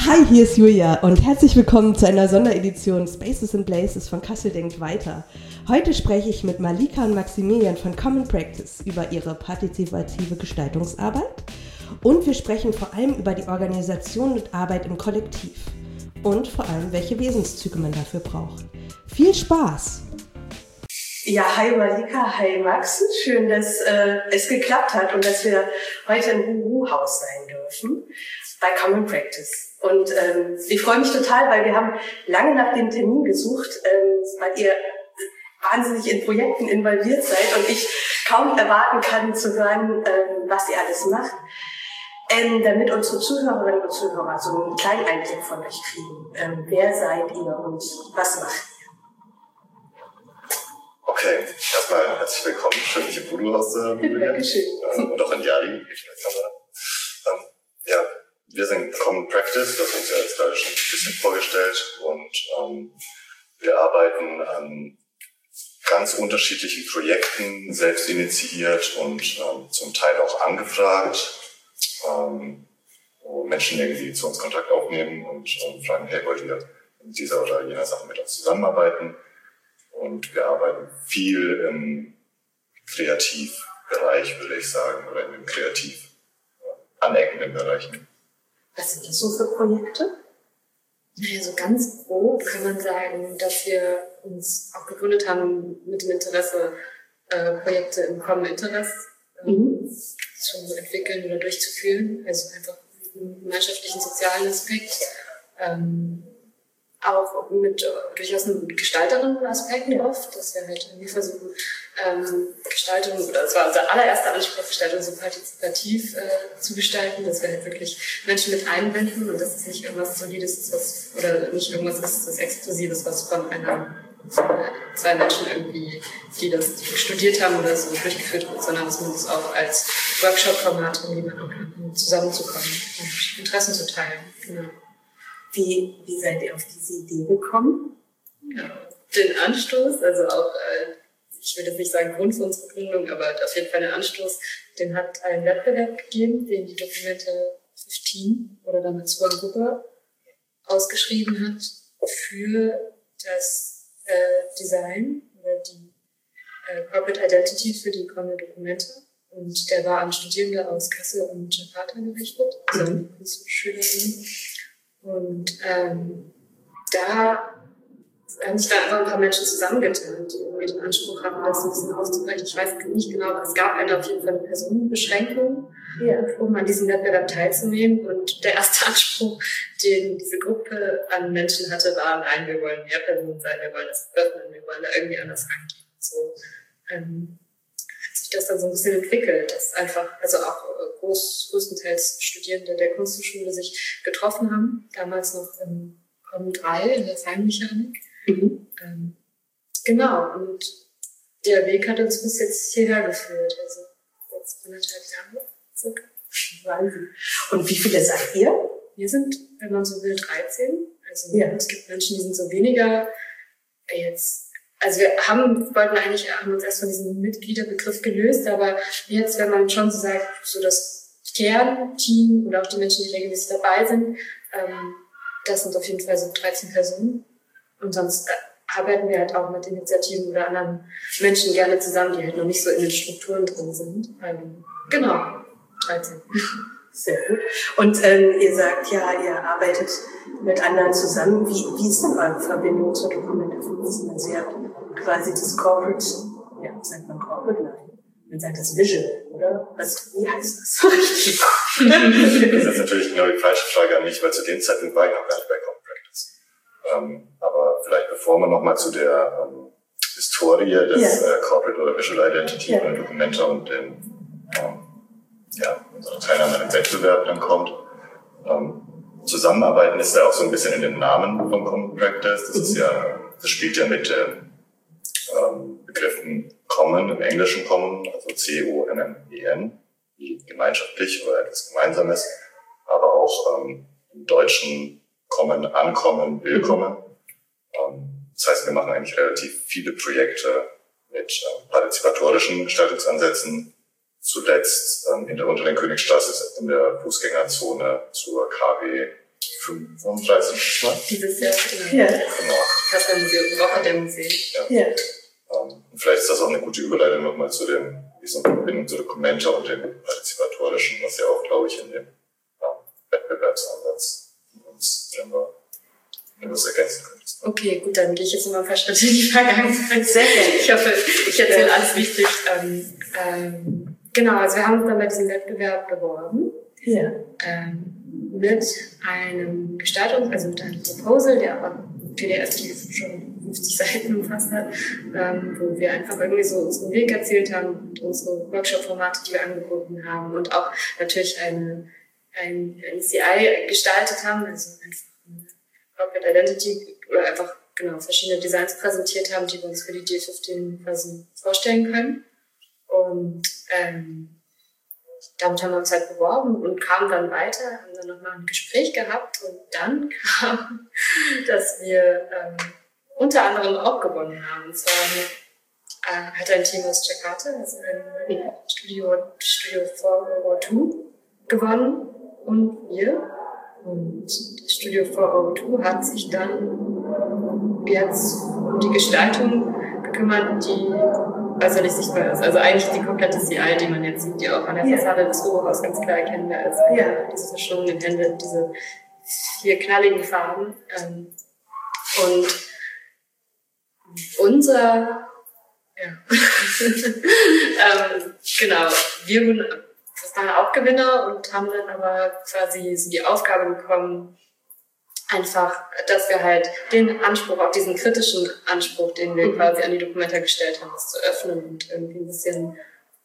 Hi, hier ist Julia und herzlich willkommen zu einer Sonderedition Spaces and Places von Kassel denkt weiter. Heute spreche ich mit Malika und Maximilian von Common Practice über ihre partizipative Gestaltungsarbeit und wir sprechen vor allem über die Organisation und Arbeit im Kollektiv und vor allem, welche Wesenszüge man dafür braucht. Viel Spaß! Ja, hi Malika, hi Max. Schön, dass es geklappt hat und dass wir heute im Huhu-Haus sein dürfen bei Common Practice. Und ich freue mich total, weil wir haben lange nach dem Termin gesucht, weil ihr wahnsinnig in Projekten involviert seid und ich kaum erwarten kann zu hören, was ihr alles macht, damit unsere Zuhörerinnen und Zuhörer so einen kleinen Einblick von euch kriegen. Wer seid ihr und was macht ihr? Okay, erstmal herzlich willkommen. Schön, dich im Voodoo-Haus zu haben. Dankeschön. Und auch in Yali. Ja, wir sind Common Practice, das uns ja jetzt gerade schon ein bisschen vorgestellt. Und wir arbeiten an ganz unterschiedlichen Projekten, selbst initiiert und zum Teil auch angefragt, wo Menschen irgendwie zu uns Kontakt aufnehmen und fragen, hey, wollt ihr in dieser oder jener Sache mit uns zusammenarbeiten? Und wir arbeiten viel im Kreativbereich, würde ich sagen, oder in den kreativ aneckenden Bereichen. Was sind das so für Projekte? Naja, so ganz grob kann man sagen, dass wir uns auch gegründet haben mit dem Interesse, Projekte im Common Interest zu entwickeln oder durchzuführen. Also einfach einen gemeinschaftlichen sozialen Aspekt. Auch mit durchaus einem gestalterischen Aspekt oft, dass wir halt irgendwie versuchen, Gestaltung, oder das war unser allererster Anspruch, Gestaltung so partizipativ zu gestalten, dass wir halt wirklich Menschen mit einbinden und dass es nicht irgendwas Solides ist, oder nicht irgendwas ist, das Exklusives, was von zwei Menschen irgendwie, die das studiert haben oder so durchgeführt wird, sondern dass man das auch als Workshop-Format irgendwie machen kann, um zusammenzukommen und Interessen zu teilen. Genau. Wie seid ihr auf diese Idee gekommen? Ja, den Anstoß, also auch, ich würde jetzt nicht sagen Grund für unsere Gründung, aber auf jeden Fall den Anstoß, den hat ein Wettbewerb gegeben, den die Dokumente 15 oder damit Swan Cooper ausgeschrieben hat für das Design oder die Corporate Identity für die kommenden Dokumente. Und der war an Studierende aus Kassel und Jakarta gerichtet, also an Kunstschülerinnen. Und da haben sich dann einfach ein paar Menschen zusammengetan, die irgendwie den Anspruch hatten, das ein bisschen auszubrechen. Ich weiß nicht genau, aber es gab auf jeden Fall eine Personenbeschränkung, um an diesem Wettbewerb teilzunehmen. Und der erste Anspruch, den diese Gruppe an Menschen hatte, war, nein, wir wollen mehr Personen sein, wir wollen das öffnen, wir wollen da irgendwie anders rangehen. So hat sich das dann so ein bisschen entwickelt, dass einfach, also auch größtenteils Studierende der Kunsthochschule sich getroffen haben, damals noch im COM 3 in der Feinmechanik. Genau, und der Weg hat uns bis jetzt hierher geführt, also jetzt 1,5 Jahre circa. Wahnsinn. Und wie viele seid ihr? Wir sind, wenn man so will, 13. Also es gibt Menschen, die sind so weniger jetzt. Also wir haben uns erst von diesem Mitgliederbegriff gelöst, aber jetzt, wenn man schon so sagt, so das Kernteam oder auch die Menschen, die regelmäßig dabei sind, das sind auf jeden Fall so 13 Personen. Und sonst arbeiten wir halt auch mit Initiativen oder anderen Menschen gerne zusammen, die halt noch nicht so in den Strukturen drin sind. Genau, 13. Sehr gut. Und ihr sagt ja, ihr arbeitet mit anderen zusammen. Wie ist denn eure Verbindung zur Dokumentation? Also ihr habt quasi das Corporate, sagt man Corporate? Nein. Man sagt das Visual, oder? Wie heißt das? Das ist natürlich genau die falsche Frage an mich, weil zu dem Zeitpunkt war ich noch gar nicht bei Common Practice. Aber vielleicht bevor wir nochmal zu der Historie des Corporate oder Visual Identity und Dokumente und unsere Teilnahme an dem Wettbewerb dann kommt. Zusammenarbeiten ist ja auch so ein bisschen in dem Namen von Common Practice. Das spielt ja mit Begriffen Common, im Englischen Common, also C-O-M-M-E-N, wie gemeinschaftlich oder etwas Gemeinsames, aber auch im Deutschen Common, Ankommen, Willkommen. Das heißt, wir machen eigentlich relativ viele Projekte mit partizipatorischen Gestaltungsansätzen, zuletzt in der Unteren Königstraße in der Fußgängerzone zur KW 35. Mal. Dieses Jahr, genau. Ja. Genau. Kasseler Museum, Woche der Museen. Ja. Ja. Vielleicht ist das auch eine gute Überleitung nochmal zu dieser Verbindung zu Documenta und dem Partizipatorischen, was ja auch, glaube ich, in dem Wettbewerbsansatz uns drin war. Wenn du das ergänzen könntest. Okay, gut, dann gehe ich jetzt nochmal ein paar Schritte in die Vergangenheit. Sehr gerne. Ich hoffe, ich erzähle alles wichtig. Genau, also wir haben uns dann bei diesem Wettbewerb beworben. Ja. Mit einem also mit einem Proposal, der aber PDF, die schon 50 Seiten umfasst hat, wo wir einfach irgendwie so unseren Weg erzählt haben und unsere Workshop-Formate, die wir angeboten haben und auch natürlich ein CI gestaltet haben, also einfach eine Corporate Identity oder einfach genau verschiedene Designs präsentiert haben, die wir uns für die D15 quasi vorstellen können. Und damit haben wir uns halt beworben und kamen dann weiter, haben dann nochmal ein Gespräch gehabt und dann kam, dass wir unter anderem auch gewonnen haben. Und zwar hat ein Team aus Jakarta, also ein Studio 402 gewonnen und wir. Und Studio 402 hat sich dann jetzt um die Gestaltung gekümmert, die äußerlich sichtbar ist. Also eigentlich die komplette CI, die man jetzt sieht, die auch an der Fassade des Hochhauses ganz klar erkennbar ist. Diese verschlungenen Hände, diese 4 knalligen Farben. Und unser, genau, wir wurden dann auch Gewinner und haben dann aber quasi so die Aufgabe bekommen, einfach, dass wir halt den Anspruch, auch diesen kritischen Anspruch, den wir quasi an die Dokumenta gestellt haben, das zu öffnen und irgendwie ein bisschen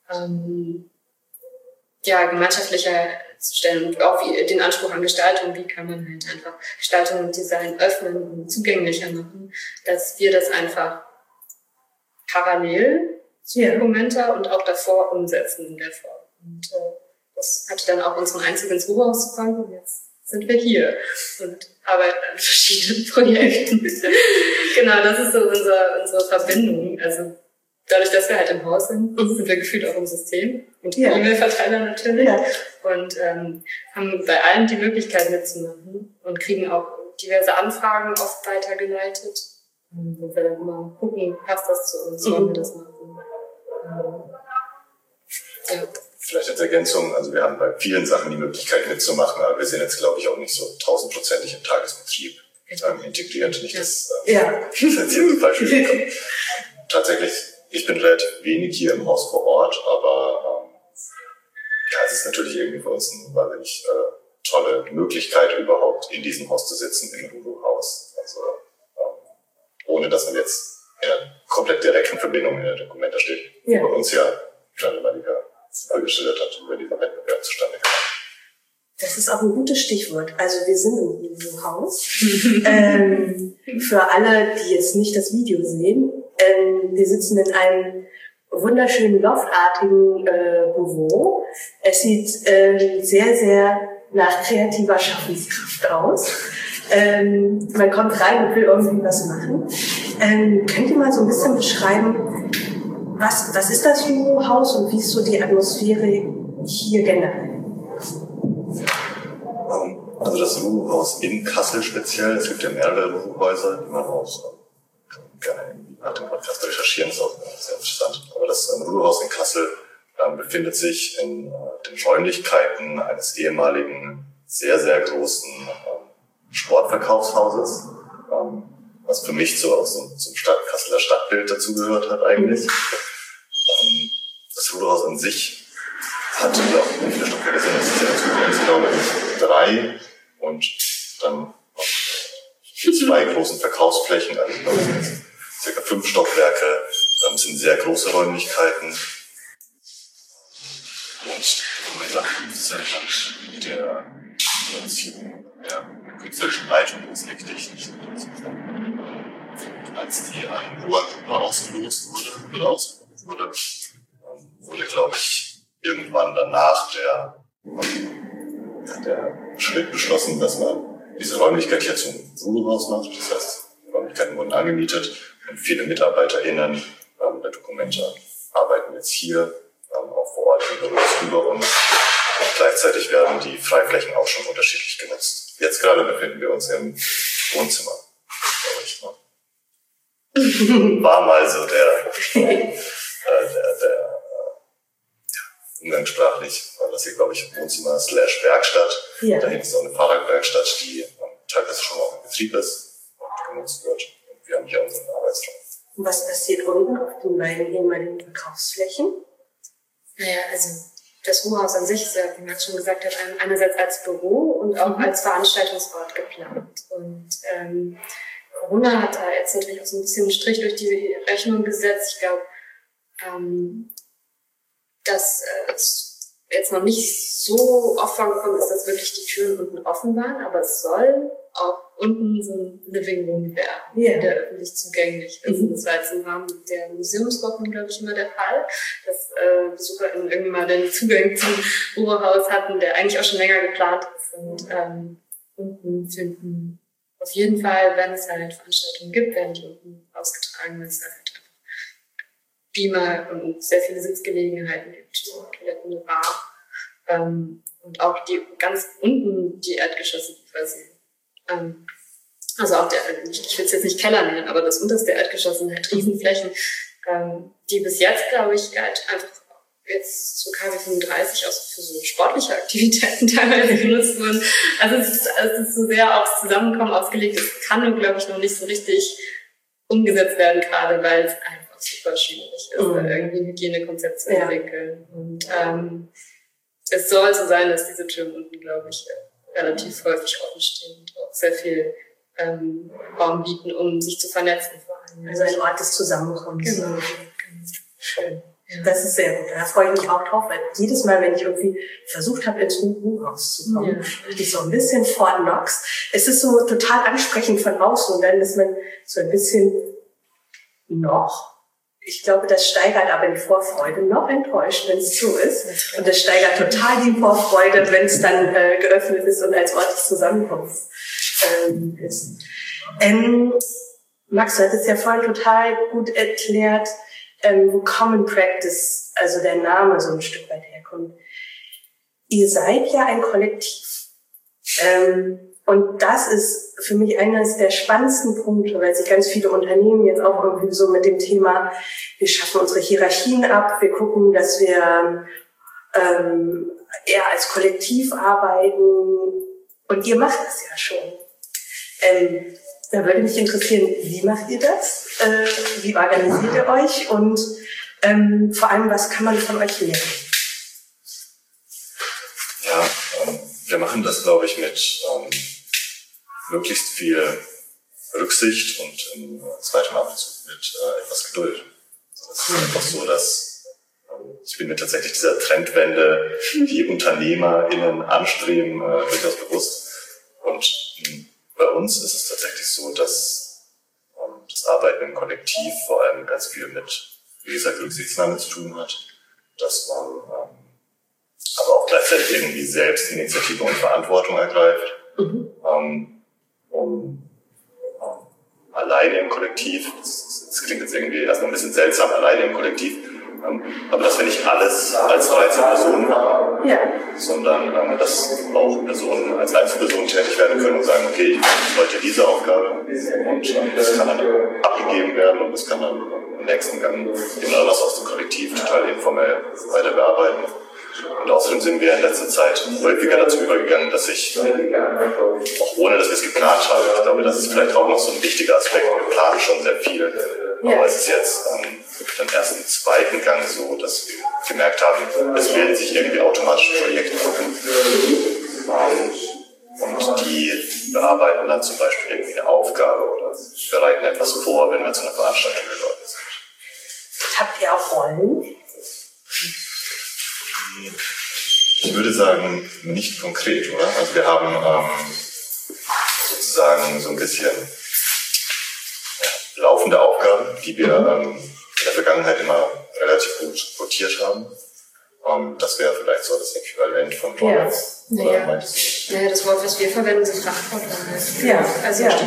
gemeinschaftlicher zu stellen und auch den Anspruch an Gestaltung, wie kann man halt einfach Gestaltung und Design öffnen und zugänglicher machen, dass wir das einfach parallel zu Dokumenta und auch davor umsetzen in der Form. Und das hatte dann auch unseren Einzug ins Hochhaus zu kommen und jetzt sind wir hier und arbeiten an verschiedenen Projekten. Genau, das ist so unsere Verbindung. Also dadurch, dass wir halt im Haus sind, sind wir gefühlt auch im System und E-Mail-Verteiler natürlich und haben bei allen die Möglichkeit mitzumachen und kriegen auch diverse Anfragen oft weitergeleitet, wo wir dann immer gucken, passt das zu uns, wollen wir das machen. Vielleicht als Ergänzung, also wir haben bei vielen Sachen die Möglichkeit mitzumachen, aber wir sind jetzt, glaube ich, auch nicht so 1000% im Tagesbetrieb integriert. Nicht, dass jetzt hier so falsch kommt. Tatsächlich, ich bin relativ wenig hier im Haus vor Ort, aber es ist natürlich irgendwie für uns eine wahnsinnig tolle Möglichkeit, überhaupt in diesem Haus zu sitzen, im Lulu-Haus. Also ohne dass man jetzt in einer komplett direkten Verbindung in der Dokumenta steht, wo bei uns ja Kleine Malika vorgestellt hat, über diesen Wettbewerb zustande kam. Das ist auch ein gutes Stichwort. Also wir sind im Lulu-Haus. Für alle, die jetzt nicht das Video sehen, wir sitzen in einem wunderschönen loftartigen Büro. Es sieht sehr, sehr nach kreativer Schaffenskraft aus. Man kommt rein und will irgendwie was machen. Könnt ihr mal so ein bisschen beschreiben, was ist das Lulu-Haus und wie ist so die Atmosphäre hier generell? Also das Lulu-Haus in Kassel speziell, es gibt ja mehrere Lulu-Häuser, die man auch gerne nach dem Podcast recherchieren, ist auch sehr interessant. Aber das Lulu-Haus in Kassel befindet sich in den Räumlichkeiten eines ehemaligen, sehr, sehr großen Sportverkaufshauses, was für mich so auch zum Kasseler Stadtbild dazugehört hat eigentlich. Das Lulu-Haus an sich hat ja auch wie viele Stockwerke sind, das ist ja ich glaube 3 und dann 2 großen Verkaufsflächen, also ich glaube ca. 5 Stockwerke, das sind sehr große Räumlichkeiten. Und der künstlerischen Leitung ist richtig. Als die an Ruhr ausgelost wurde, glaube ich, irgendwann danach der Schritt beschlossen, dass man diese Räumlichkeit hier zum Lulu-Haus macht. Das heißt, die Räumlichkeiten wurden angemietet und viele MitarbeiterInnen der Dokumenta arbeiten jetzt hier, auch vor Ort in Büros über uns. Und gleichzeitig werden die Freiflächen auch schon unterschiedlich genutzt. Jetzt gerade befinden wir uns im Wohnzimmer, glaube ich. War mal so der umgangssprachlich, war das hier, glaube ich, Wohnzimmer / Werkstatt. Ja. Da hinten ist auch eine Fahrradwerkstatt, die teilweise schon auch in Betrieb ist und genutzt wird. Und wir haben hier unseren Arbeitsraum. Und was passiert unten auf den beiden ehemaligen Verkaufsflächen? Naja, also das Ruhrhaus an sich ist ja, wie Max schon gesagt hat, einerseits als Büro und auch als Veranstaltungsort geplant. Und Corona hat da jetzt natürlich auch so ein bisschen einen Strich durch die Rechnung gesetzt. Ich glaube, dass es jetzt noch nicht so oft vorgekommen ist, dass wirklich die Türen unten offen waren, aber es soll auch unten so ein Living Room werden, der öffentlich zugänglich ist. Das war jetzt im Rahmen der Museumswochen, glaube ich, immer der Fall, dass BesucherInnen irgendwie mal den Zugang zum Ruhrhaus hatten, der eigentlich auch schon länger geplant ist. Und unten finden auf jeden Fall, wenn es halt Veranstaltungen gibt, werden die unten ausgetragen, weil es halt einfach Beamer und sehr viele Sitzgelegenheiten gibt, Toiletten, eine Bar. Und auch die ganz unten die Erdgeschosse quasi. Also auch ich will es jetzt nicht Keller nennen, aber das unterste Erdgeschoss sind halt Riesenflächen, die bis jetzt, glaube ich, halt einfach jetzt zu KW 35 auch für so sportliche Aktivitäten teilweise genutzt wurden. Also es ist so sehr aufs Zusammenkommen ausgelegt. Es kann nur, glaube ich, noch nicht so richtig umgesetzt werden, gerade weil es einfach super schwierig ist, irgendwie ein Hygienekonzept zu entwickeln. Und es soll so sein, dass diese Türen unten, glaube ich, relativ häufig offen stehen und auch sehr viel Raum bieten, um sich zu vernetzen vor allem. Also ein Ort des Zusammenkommens. Genau. Schön. Das ist sehr gut. Da freue ich mich auch drauf, weil jedes Mal, wenn ich irgendwie versucht habe, ins Ruhrhaus zu kommen, dachte ich so ein bisschen Fort Knox. Es ist so total ansprechend von außen und dann ist man so ein bisschen noch. Ich glaube, das steigert aber die Vorfreude, noch enttäuscht, wenn es zu ist. Und das steigert total die Vorfreude, wenn es dann geöffnet ist und als Ort des Zusammenkommens ist. Max, du hattest ja vorhin total gut erklärt, wo Common Practice, also der Name, so ein Stück weit herkommt. Ihr seid ja ein Kollektiv. Und das ist für mich eines der spannendsten Punkte, weil sich ganz viele Unternehmen jetzt auch irgendwie so mit dem Thema, wir schaffen unsere Hierarchien ab, wir gucken, dass wir eher als Kollektiv arbeiten. Und ihr macht das ja schon. Da würde mich interessieren, wie macht ihr das? Wie organisiert ihr euch? Und vor allem, was kann man von euch lernen? Ja, wir machen das, glaube ich, mit möglichst viel Rücksicht und im zweiten Abendzug mit etwas Geduld. Es ist einfach so, dass ich bin mir tatsächlich dieser Trendwende, die UnternehmerInnen anstreben, durchaus bewusst. Und bei uns ist es tatsächlich so, dass das Arbeiten im Kollektiv vor allem ganz viel mit, wie gesagt, Rücksichtnahme zu tun hat, dass man aber auch gleichzeitig irgendwie selbst Initiative und Verantwortung ergreift, alleine im Kollektiv, das klingt jetzt irgendwie erstmal ein bisschen seltsam, alleine im Kollektiv, aber dass wir nicht alles als 13 Personen machen, sondern dass auch Personen als Einzelpersonen tätig werden können und sagen, okay, ich mache heute diese Aufgabe und das kann dann abgegeben werden und das kann dann im nächsten Gang eben anders aus dem Kollektiv total informell weiter bearbeiten. Und außerdem sind wir in letzter Zeit häufiger dazu übergegangen, dass ich, auch ohne dass wir es geplant haben, ich glaube, das ist vielleicht auch noch so ein wichtiger Aspekt, wir planen schon sehr viel, aber es ist jetzt im ersten, zweiten Gang so, dass wir gemerkt haben, es bilden sich irgendwie automatisch Projekte und die bearbeiten dann zum Beispiel irgendwie eine Aufgabe oder bereiten etwas vor, wenn wir zu einer Veranstaltung geladen sind. Habt ihr auch Rollen? Ich würde sagen, nicht konkret, oder? Also wir haben sozusagen so ein bisschen laufende Aufgaben, die wir in der Vergangenheit immer relativ gut rotiert haben. Das wäre vielleicht so das Äquivalent von Rollens. Oder meintest Ja, das Wort, was wir verwenden, ist Verantwortung. Ja, also ja.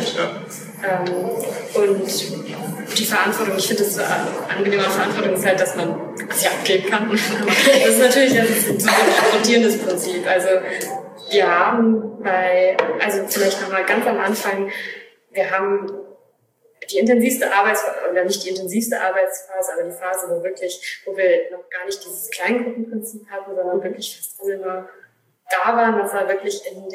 Und die Verantwortung, ich finde es so angenehm an Verantwortung ist halt, dass man sie abgeben kann. Das ist natürlich ein rotierendes Prinzip. Also wir haben also vielleicht nochmal ganz am Anfang, wir haben die intensivste Arbeitsphase, oder nicht die intensivste Arbeitsphase, aber die Phase, wo wir noch gar nicht dieses Kleingruppenprinzip hatten, sondern wirklich fast alle nur da waren, das war wirklich im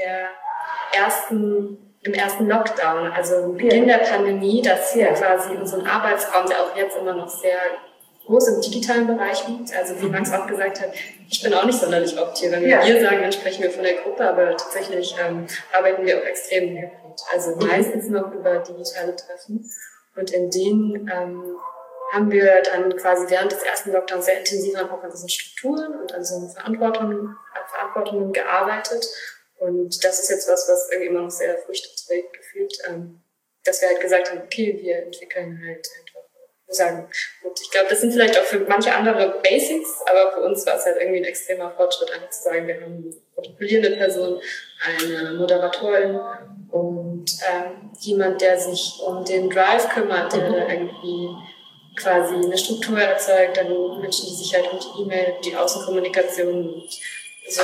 ersten Lockdown, also im Beginn der Pandemie, dass wir quasi unseren Arbeitsraum, der auch jetzt immer noch sehr groß im digitalen Bereich liegt, also wie Max auch gesagt hat, ich bin auch nicht sonderlich oft hier. Wenn wir sagen, dann sprechen wir von der Gruppe, aber tatsächlich arbeiten wir auch extrem hybrid, also meistens noch über digitale Treffen. Und in denen haben wir dann quasi während des ersten Lockdowns sehr intensiv auch an diesen Strukturen und an so Verantwortungen gearbeitet. Und das ist jetzt was irgendwie immer noch sehr Früchte trägt, gefühlt, dass wir halt gesagt haben, okay, wir entwickeln halt einfach, wir sagen, gut, ich glaube, das sind vielleicht auch für manche andere Basics, aber für uns war es halt irgendwie ein extremer Fortschritt, einfach zu sagen, wir haben eine protokollierende Person, eine Moderatorin und jemand, der sich um den Drive kümmert, der da irgendwie quasi eine Struktur erzeugt, dann Menschen, die sich halt um die E-Mail, die Außenkommunikation so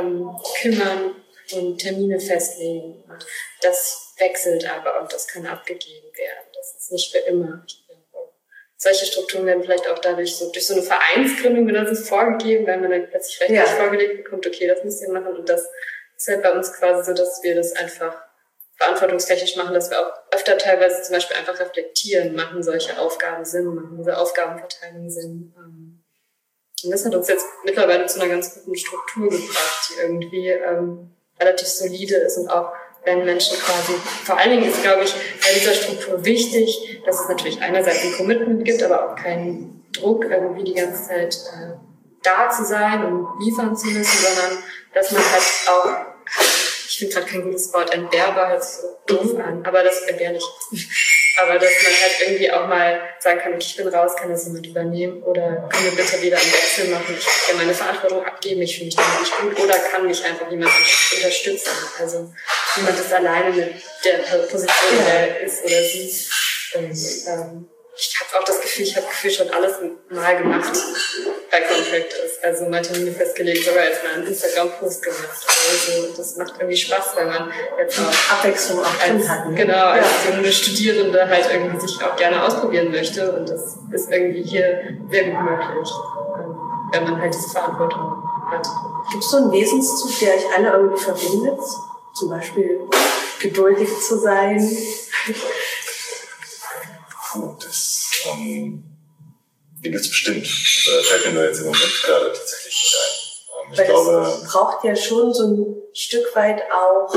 kümmern und Termine festlegen. Und das wechselt aber und das kann abgegeben werden. Das ist nicht für immer. Solche Strukturen werden vielleicht auch dadurch durch so eine Vereinsgründung oder so vorgegeben, weil man dann plötzlich rechtlich vorgelegt bekommt, okay, das müsst ihr machen. Und das ist halt bei uns quasi so, dass wir das einfach verantwortungstechnisch machen, dass wir auch öfter teilweise zum Beispiel einfach reflektieren, machen solche Aufgaben Sinn, machen diese Aufgabenverteilung Sinn. Und das hat uns jetzt mittlerweile zu einer ganz guten Struktur gebracht, die irgendwie relativ solide ist und auch wenn Menschen quasi, vor allen Dingen ist, glaube ich, bei dieser Struktur wichtig, dass es natürlich einerseits ein Commitment gibt, aber auch keinen Druck, irgendwie die ganze Zeit da zu sein und liefern zu müssen, sondern dass man halt auch, ich finde gerade kein gutes Wort, entbehrbar, hört sich so doof an, aber das entbehrlich. Aber dass man halt irgendwie auch mal sagen kann, ich bin raus, kann das jemand übernehmen oder können wir bitte wieder einen Wechsel machen, ich kann meine Verantwortung abgeben, ich fühle mich damit nicht gut oder kann mich einfach jemand unterstützen. Also niemand ist alleine mit der Position, der ist oder sie. Und ich habe auch das Gefühl, ich habe schon alles mal gemacht bei Contractors. Also mal Termine festgelegt, sogar jetzt mal einen Instagram-Post gemacht. Also das macht irgendwie Spaß, weil man jetzt auch Abwechslung auch drin hat. Ne? Genau, als junge Studierende halt irgendwie sich auch gerne ausprobieren möchte. Und das ist irgendwie hier sehr gut möglich, wenn man halt diese Verantwortung hat. Gibt es so einen Wesenszug, der euch alle irgendwie verbindet? Zum Beispiel geduldig zu sein? Das gibt es bestimmt. Das fällt mir nur jetzt im Moment gerade tatsächlich nicht ein. Ich glaube, es braucht ja schon so ein Stück weit auch,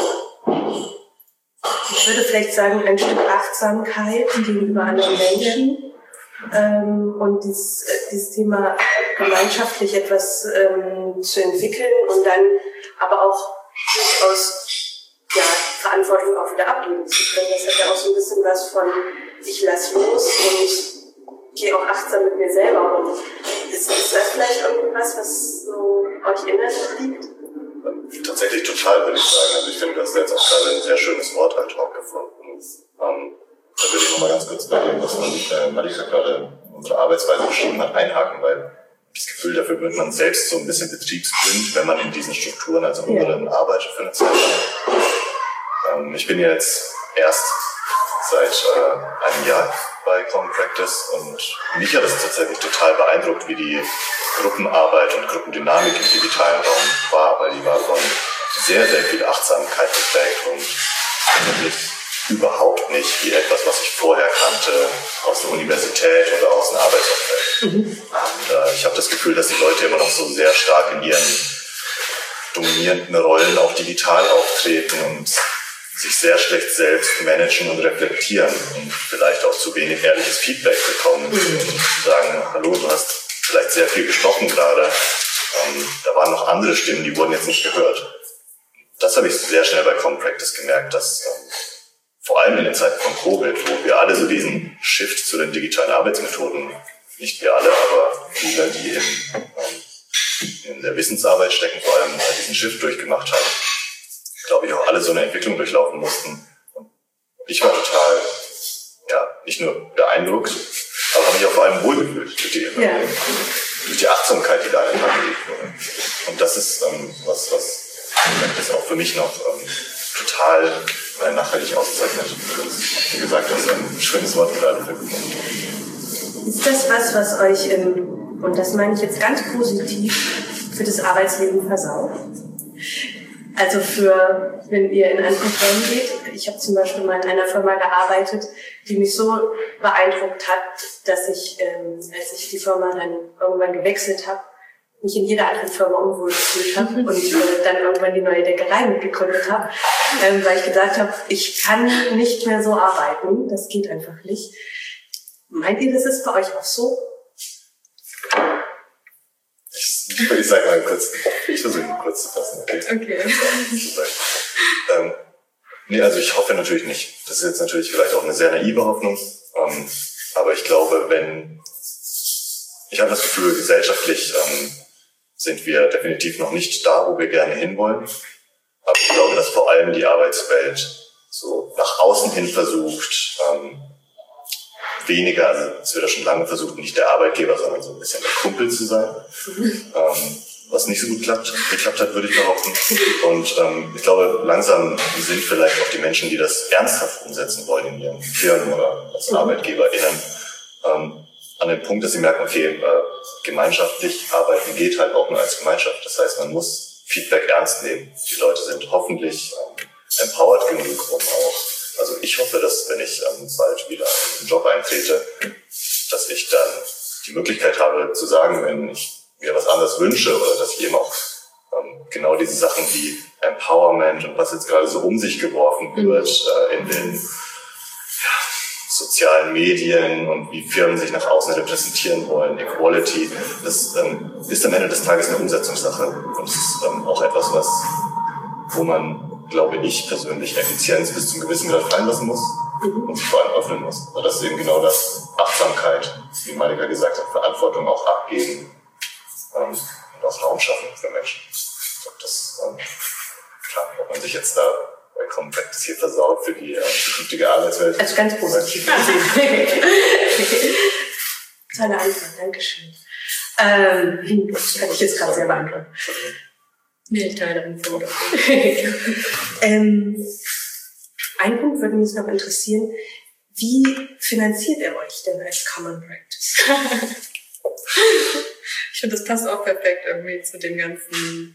ich würde vielleicht sagen, ein Stück Achtsamkeit gegenüber anderen Menschen und dieses Thema gemeinschaftlich etwas zu entwickeln und dann aber auch durchaus Verantwortung auch wieder abgeben zu können. Das hat ja auch so ein bisschen was von, ich lass los und gehe auch achtsam mit mir selber. Und ist das vielleicht irgendwas, was so euch innerlich liegt? Tatsächlich total, würde ich sagen. Also ich finde, du hast jetzt auch gerade ein sehr schönes Wort halt auch gefunden. Da würde ich nochmal ganz kurz bei dem, was Malika gerade unsere Arbeitsweise beschrieben hat, einhaken, weil das Gefühl, dafür wird man selbst so ein bisschen betriebsblind, wenn man in diesen Strukturen, also in unseren arbeitet für eine Zeit lang. Ich bin jetzt erst seit einem Jahr bei Common Practice und mich hat es tatsächlich total beeindruckt, wie die Gruppenarbeit und Gruppendynamik im digitalen Raum war, weil die war von sehr, sehr viel Achtsamkeit geprägt und wirklich überhaupt nicht wie etwas, was ich vorher kannte aus der Universität oder aus dem Arbeitsumfeld. Und ich habe das Gefühl, dass die Leute immer noch so sehr stark in ihren dominierenden Rollen auch digital auftreten und sich sehr schlecht selbst managen und reflektieren und vielleicht auch zu wenig ehrliches Feedback bekommen und sagen, hallo, du hast vielleicht sehr viel gesprochen gerade, da waren noch andere Stimmen, die wurden jetzt nicht gehört. Das habe ich sehr schnell bei Common Practice gemerkt, dass vor allem in den Zeiten von Covid, wo wir alle so diesen Shift zu den digitalen Arbeitsmethoden, nicht wir alle, aber viele, die in der Wissensarbeit stecken, vor allem diesen Shift durchgemacht haben, alle so eine Entwicklung durchlaufen mussten. Und ich war total, nicht nur beeindruckt, aber habe mich auch vor allem wohlgefühlt durch die Achtsamkeit, die da in den Tag gelegt wurde. Und das ist was das auch für mich noch total nachhaltig auszeichnet. Wie gesagt, das ist ein schönes Wort gerade. Ist das was euch, und das meine ich jetzt ganz positiv, für das Arbeitsleben versaut? Also wenn ihr in andere Firmen geht, ich habe zum Beispiel mal in einer Firma gearbeitet, die mich so beeindruckt hat, dass ich, als ich die Firma dann irgendwann gewechselt habe, mich in jeder anderen Firma unwohl gefühlt habe und dann irgendwann die neue Deckerei mitgegründet habe, weil ich gesagt habe, ich kann nicht mehr so arbeiten, das geht einfach nicht. Meint ihr, das ist bei euch auch so? Ich sag mal kurz, ich versuche ihn kurz zu fassen, okay? Nee, also ich hoffe natürlich nicht. Das ist jetzt natürlich vielleicht auch eine sehr naive Hoffnung, aber ich glaube, ich habe das Gefühl, gesellschaftlich sind wir definitiv noch nicht da, wo wir gerne hinwollen. Aber ich glaube, dass vor allem die Arbeitswelt so nach außen hin versucht, weniger, also es wird ja schon lange versucht, nicht der Arbeitgeber, sondern so ein bisschen der Kumpel zu sein, was nicht so gut geklappt hat, würde ich behaupten. Und ich glaube, langsam sind vielleicht auch die Menschen, die das ernsthaft umsetzen wollen in ihren Firmen oder als ArbeitgeberInnen, an dem Punkt, dass sie merken, okay, gemeinschaftlich arbeiten geht halt auch nur als Gemeinschaft. Das heißt, man muss Feedback ernst nehmen. Die Leute sind hoffentlich empowered genug, um auch, also ich hoffe, dass wenn ich bald wieder in den Job eintrete, dass ich dann die Möglichkeit habe zu sagen, wenn ich mir was anderes wünsche oder dass ich eben auch genau diese Sachen wie Empowerment und was jetzt gerade so um sich geworfen wird in den sozialen Medien und wie Firmen sich nach außen repräsentieren wollen, Equality, das ist am Ende des Tages eine Umsetzungssache. Und das ist auch etwas, wo man, glaube ich persönlich, Effizienz bis zum gewissen Grad fallen lassen muss und sich vor allem öffnen muss. Und das ist eben genau das, Achtsamkeit, wie Malika gesagt hat, Verantwortung auch abgeben und auch Raum schaffen für Menschen. Ich glaube, das, klar, ob man sich jetzt da bei Common Practice hier versaut für die zukünftige Arbeitswelt. Also ganz positiv. Tolle Antwort, Dankeschön. Das kann ich jetzt gerade sehr beantworten. Nee, ich teile den Punkt. Ein Punkt würde mich noch interessieren. Wie finanziert ihr euch denn als Common Practice? Ich finde, das passt auch perfekt irgendwie zu dem ganzen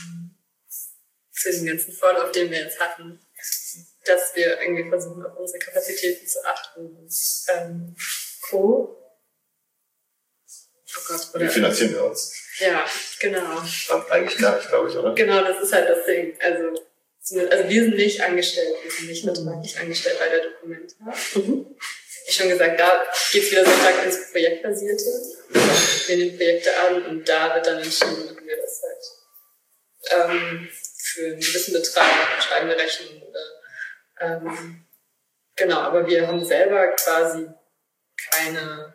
Vorlauf, den wir jetzt hatten, dass wir irgendwie versuchen, auf unsere Kapazitäten zu achten. Oh Gott, oder? Wie finanzieren wir uns? Ja, genau. Eigentlich gar nicht, glaube ich, oder? Genau, das ist halt das Ding. Also wir sind nicht angestellt, wir sind nicht vertraglich angestellt bei der Documenta. Wie schon gesagt, da geht es wieder so stark ins Projektbasierte. Wir nehmen Projekte an und da wird dann entschieden, ob wir das halt für einen gewissen Betrag schreiben wir Rechnung oder genau, aber wir haben selber quasi keine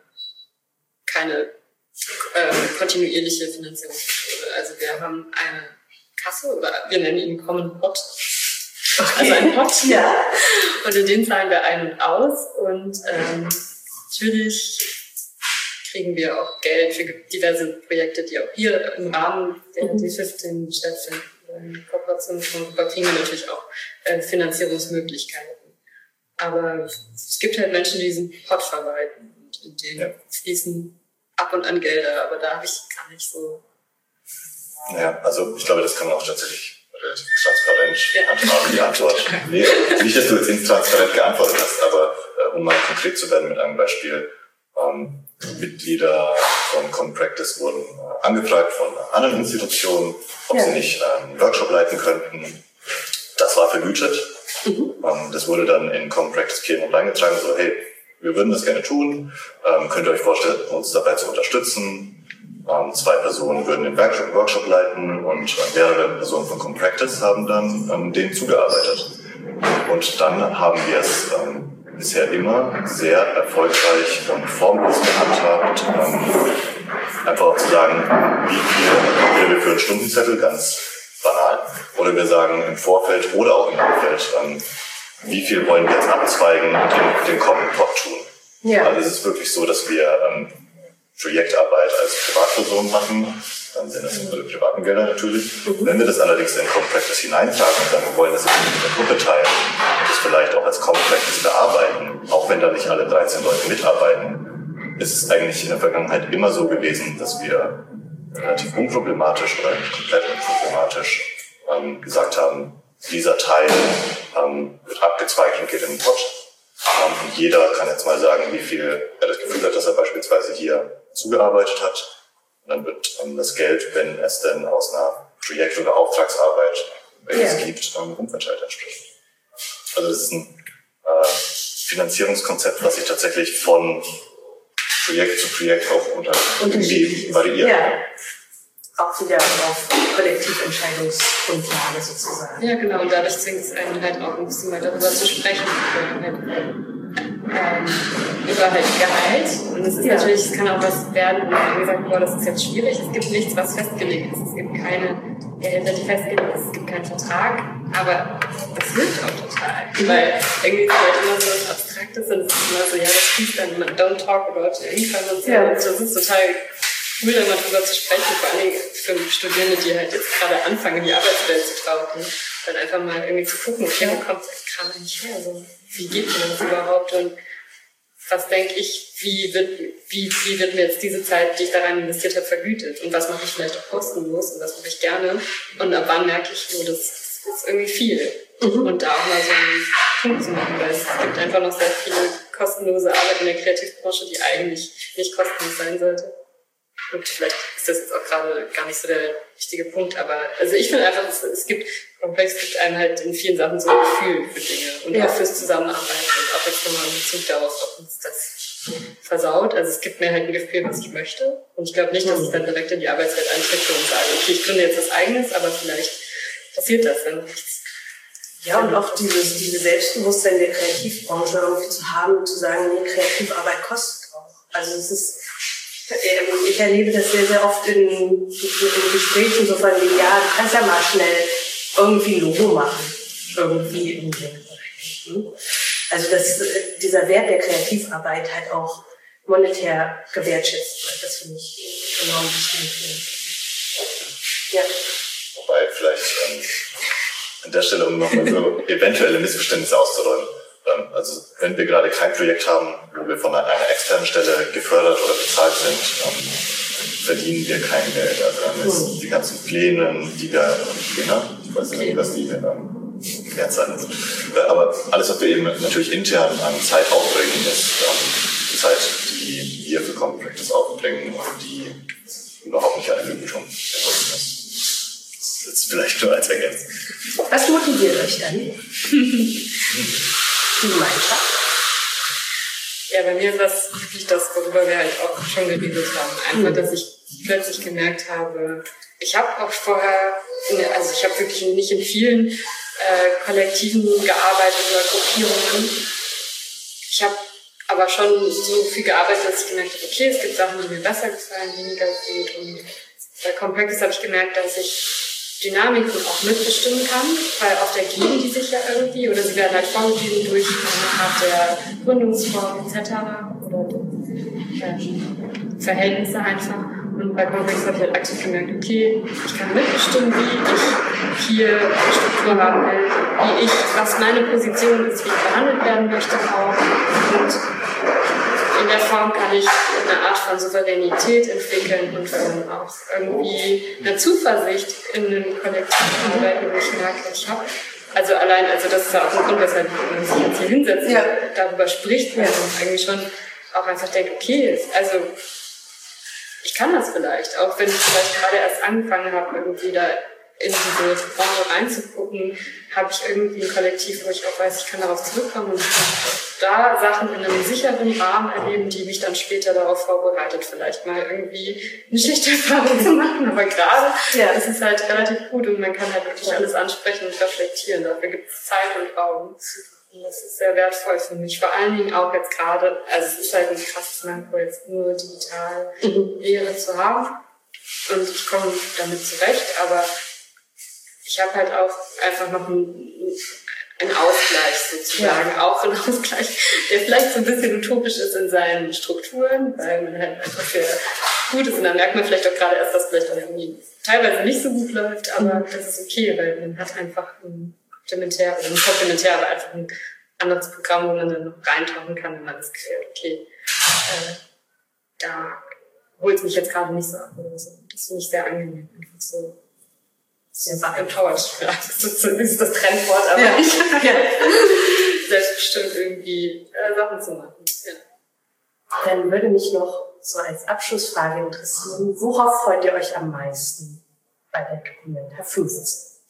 kontinuierliche Finanzierungsmethode. Also wir haben eine Kasse, oder wir nennen ihn Common Pot. Okay. Also ein Pot. Ja. Und in den zahlen wir ein und aus. Und natürlich kriegen wir auch Geld für diverse Projekte, die auch hier im Rahmen der D15 stattfinden. In Kooperation von Europa kriegen wir natürlich auch Finanzierungsmöglichkeiten. Aber es gibt halt Menschen, die diesen Pot verwalten. Und in denen fließen ab und an Gelder, aber da habe ich gar nicht so. Naja, also ich glaube, das kann man auch tatsächlich relativ transparent antworten, die Antwort. Nee, nicht, dass du jetzt intransparent geantwortet hast, aber um mal konkret zu werden mit einem Beispiel, Mitglieder von Common Practice wurden angefragt von anderen Institutionen, ob sie nicht einen Workshop leiten könnten. Das war vergütet. Das wurde dann in Common Practice Piemont eingetragen, so hey, wir würden das gerne tun, könnt ihr euch vorstellen, uns dabei zu unterstützen. 2 Personen würden den Workshop leiten und mehrere Personen von Common Practice haben dann denen zugearbeitet. Und dann haben wir es bisher immer sehr erfolgreich und formlos gehandhabt, einfach auch zu sagen, wie viel wir für einen Stundenzettel ganz banal. Oder wir sagen im Vorfeld oder auch im Nachfeld, wie viel wollen wir jetzt abzweigen und in den Common Pot tun. Ja. Also es ist wirklich so, dass wir Projektarbeit als Privatperson machen, dann sind das unsere privaten Gelder natürlich. Wenn wir das allerdings in Common Practice hineintragen und sagen, wir wollen das in der Gruppe teilen und das vielleicht auch als Common Practice bearbeiten, auch wenn da nicht alle 13 Leute mitarbeiten, ist es eigentlich in der Vergangenheit immer so gewesen, dass wir relativ unproblematisch oder nicht komplett unproblematisch gesagt haben, dieser Teil wird abgezweigt und geht in den Pot. Und jeder kann jetzt mal sagen, wie viel er das Gefühl hat, dass er beispielsweise hier zugearbeitet hat. Und dann wird das Geld, wenn es denn aus einer Projekt- oder Auftragsarbeit, welches es gibt, umverteilt entsprechend. Also das ist ein Finanzierungskonzept, was sich tatsächlich von Projekt zu Projekt auch irgendwie variiert. Ja. Auch wieder auf Kollektiventscheidungsgrundlage sozusagen. Ja, genau. Und dadurch zwingt es einen halt auch ein bisschen mal darüber zu sprechen, über halt Gehalt. Und es ist natürlich, es kann auch was werden, wo man gesagt hat, boah, das ist jetzt schwierig. Es gibt nichts, was festgelegt ist. Es gibt keine Gehälter, die festgelegt sind. Es gibt keinen Vertrag. Aber das hilft auch total. Weil irgendwie ist halt immer so was Abstraktes und es ist immer so, ja, das hieß dann, don't talk about income und so. Ja. Und das ist total cool, da mal drüber zu sprechen, vor allem für Studierende, die halt jetzt gerade anfangen, in die Arbeitswelt zu tauchen, dann einfach mal irgendwie zu gucken, okay, wo kommt das Kram eigentlich her? So, wie geht mir das überhaupt? Und was denke ich, wie wird mir jetzt diese Zeit, die ich da rein investiert habe, vergütet? Und was mache ich vielleicht auch kostenlos und was mache ich gerne? Und ab wann merke ich, das ist irgendwie viel. Und da auch mal so einen Punkt zu machen, weil es gibt einfach noch sehr viele kostenlose Arbeit in der Kreativbranche, die eigentlich nicht kostenlos sein sollte. Und vielleicht ist das jetzt auch gerade gar nicht so der richtige Punkt, aber also ich finde einfach, es gibt einem halt in vielen Sachen so ein Gefühl für Dinge und auch fürs Zusammenarbeiten und auch jetzt nochmal in Bezug darauf, ob uns das versaut. Also es gibt mir halt ein Gefühl, was ich möchte und ich glaube nicht, dass ich dann direkt in die Arbeitswelt eintrete und sage, okay, ich gründe jetzt was Eigenes, aber vielleicht passiert das dann nichts. Ja, und auch diese Selbstbewusstsein der Kreativbranche irgendwie zu haben, zu sagen, nee, Kreativarbeit kostet auch. Also es ist ich erlebe das sehr, sehr oft in Gesprächen so von dem, ja, du kannst ja mal schnell irgendwie ein Logo machen. Irgendwie im Denkbereich. Also dass dieser Wert der Kreativarbeit halt auch monetär gewertschätzt wird. Das finde ich enorm wichtig. Ja. Wobei vielleicht an der Stelle, um nochmal so eventuelle Missverständnisse auszuräumen, also wenn wir gerade kein Projekt haben, wo wir von einer externen Stelle gefördert oder bezahlt sind, verdienen wir kein Geld. Also dann ist die ganzen Pläne, die wir, ich weiß nicht, was die wert sein sind. Aber alles, was wir eben natürlich intern an Zeit aufbringen, ist Zeit, die wir für Common Practice aufbringen und die überhaupt nicht eine Vergütung ist. Das ist vielleicht nur als Ergänzung. Was motiviert euch dann? Die Gemeinschaft? Ja, bei mir ist das wirklich das, worüber wir halt auch schon geredet haben. Einfach, dass ich plötzlich gemerkt habe, ich habe auch vorher, also ich habe wirklich nicht in vielen Kollektiven gearbeitet oder Gruppierungen. Ich habe aber schon so viel gearbeitet, dass ich gemerkt habe, okay, es gibt Sachen, die mir besser gefallen, weniger gut. Und bei Common Practice habe ich gemerkt, dass ich Dynamiken auch mitbestimmen kann, weil oft ergeben die sich ja irgendwie oder sie werden halt vorgegeben durch eine Art der Gründungsform etc. oder Verhältnisse einfach. Und bei Common Practice habe ich halt aktiv gemerkt, okay, ich kann mitbestimmen, wie ich hier eine Struktur haben will, was meine Position ist, wie ich behandelt werden möchte auch. Und in der Form kann ich eine Art von Souveränität entwickeln und auch irgendwie eine Zuversicht in den Kollektiv arbeiten, wo ich merke, ich habe. Also das ist ja auch ein Grund, weshalb man sich jetzt hier hinsetzt und darüber spricht, weil man eigentlich schon auch einfach denkt, okay, also ich kann das vielleicht, auch wenn ich vielleicht gerade erst angefangen habe, irgendwie da in diese Branche reinzugucken, habe ich irgendwie ein Kollektiv, wo ich auch weiß, ich kann darauf zurückkommen und ich kann da Sachen in einem sicheren Rahmen erleben, die mich dann später darauf vorbereitet, vielleicht mal irgendwie eine schlechte Erfahrung zu machen. Aber gerade ist es halt relativ gut und man kann halt wirklich alles ansprechen und reflektieren. Dafür gibt es Zeit und Raum. Und das ist sehr wertvoll für mich. Vor allen Dingen auch jetzt gerade, also es ist halt ein krasses Manko, jetzt nur digital Lehre zu haben. Und ich komme damit zurecht, aber ich habe halt auch einfach noch einen Ausgleich sozusagen, auch einen Ausgleich, der vielleicht so ein bisschen utopisch ist in seinen Strukturen, weil man halt einfach für gut ist und dann merkt man vielleicht auch gerade erst, dass vielleicht auch irgendwie teilweise nicht so gut läuft, aber das ist okay, weil man hat einfach ein komplementär, aber einfach ein anderes Programm, wo man dann noch reintauchen kann, wenn man das Gefühl hat, okay, da holt es mich jetzt gerade nicht so ab oder so. Das finde ich sehr angenehm, einfach so. Empowered, vielleicht ist das Trendwort, aber selbstbestimmt irgendwie Sachen zu machen. Ja. Dann würde mich noch so als Abschlussfrage interessieren, worauf freut ihr euch am meisten bei der Documenta 15?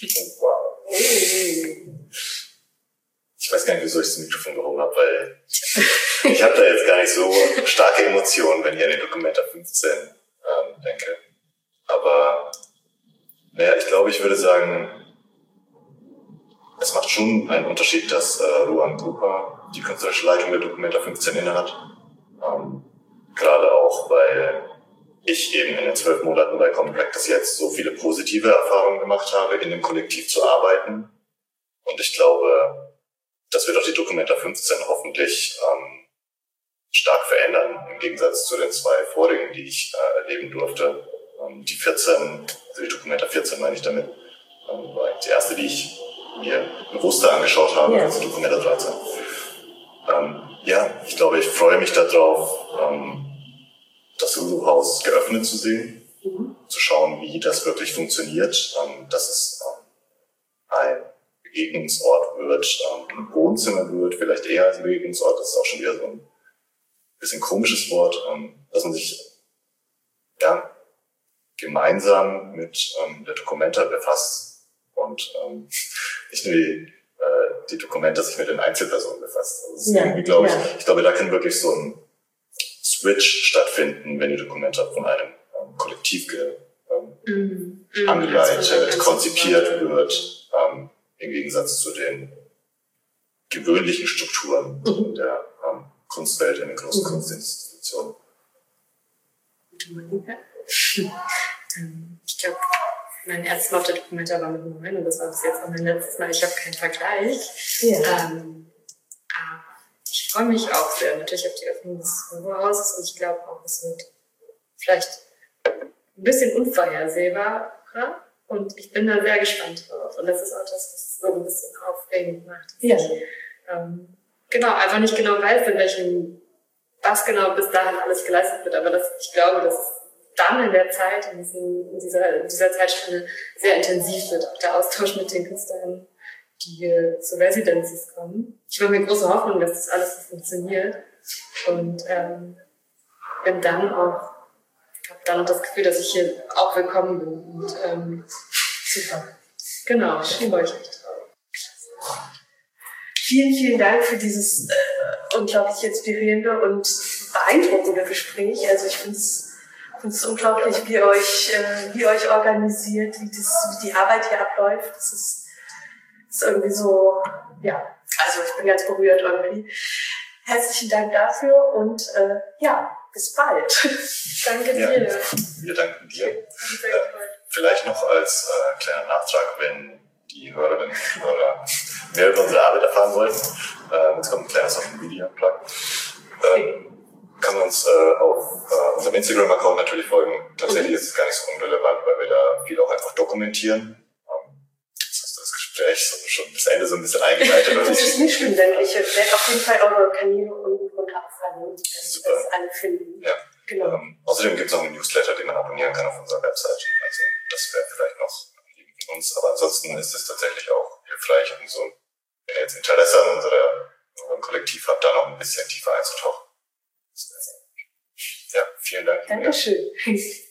Ich weiß gar nicht, wieso ich das Mikrofon gehoben habe, weil ich habe da jetzt gar nicht so starke Emotionen, wenn ich an die Documenta 15 denke. Aber naja, ich glaube, ich würde sagen, es macht schon einen Unterschied, dass Ruan Cooper die künstlerische Leitung der Documenta 15 innehat. Gerade auch, weil ich eben in den 12 Monaten bei Common Practice jetzt so viele positive Erfahrungen gemacht habe, in dem Kollektiv zu arbeiten. Und ich glaube, das wird auch die Documenta 15 hoffentlich stark verändern, im Gegensatz zu den 2 vorigen, die ich erleben durfte. Die 14, also die Documenta 14 meine ich damit, war die erste, die ich mir bewusster angeschaut habe, als die Documenta 13. Ich glaube, ich freue mich darauf, das Lulu-Haus geöffnet zu sehen, zu schauen, wie das wirklich funktioniert, dass es ein Begegnungsort wird, ein Wohnzimmer wird, vielleicht eher als ein Begegnungsort, das ist auch schon wieder so ein bisschen komisches Wort, dass man sich gemeinsam mit der Documenta befasst und nicht nur die Documenta sich mit den Einzelpersonen befasst. Also ich glaube, da kann wirklich so ein Switch stattfinden, wenn die Documenta von einem Kollektiv angeleitet, konzipiert wird, im Gegensatz zu den gewöhnlichen Strukturen der Kunstwelt in den großen Kunstinstitutionen. Ich glaube, mein erstes Mal auf der Documenta war mit 9 und das war bis jetzt auch mein letztes Mal. Ich habe keinen Vergleich. Aber ich freue mich auch sehr natürlich auf die Öffnung des Lulu-Hauses und ich glaube auch, es wird vielleicht ein bisschen unvorhersehbarer und ich bin da sehr gespannt drauf. Und das ist auch das, was so ein bisschen aufregend macht. Ich, einfach nicht genau weiß, was genau bis dahin alles geleistet wird, aber ich glaube, dass es dann in der Zeit, in dieser Zeitspanne sehr intensiv wird, auch der Austausch mit den Künstlern, die hier zu Residencies kommen. Ich mache mir große Hoffnung, dass das alles so funktioniert und bin dann auch, habe dann auch das Gefühl, dass ich hier auch willkommen bin und super. Genau, freue ich mich drauf. Vielen, vielen Dank für dieses unglaublich inspirierende und beeindruckende Gespräch. Also ich finde es unglaublich, wie ihr euch organisiert, wie die Arbeit hier abläuft. Das ist irgendwie so, also ich bin ganz berührt irgendwie. Herzlichen Dank dafür und bis bald. Danke dir. Wir danken dir. Vielleicht noch als kleiner Nachtrag, wenn die Hörerinnen und Hörer mehr über unsere Arbeit erfahren wollen. Jetzt kommt ein kleiner Social-Media-Plug. Kann man uns auf unserem Instagram-Account natürlich folgen. Tatsächlich ist es gar nicht so unrelevant, weil wir da viel auch einfach dokumentieren. Das ist das Gespräch schon bis Ende so ein bisschen eingeleitet. Das ist nicht schlimm, denn ich werde auf jeden Fall eure Kanäle unten runter abfallen, dass alle finden. Ja. Genau. Außerdem gibt es noch einen Newsletter, den man abonnieren kann auf unserer Website. Also das wäre vielleicht noch von uns. Aber ansonsten ist es tatsächlich auch hilfreich, um so, wenn ihr jetzt Interesse an unserem Kollektiv habt, da noch ein bisschen tiefer einzutauchen. Ja, vielen Dank. Dankeschön.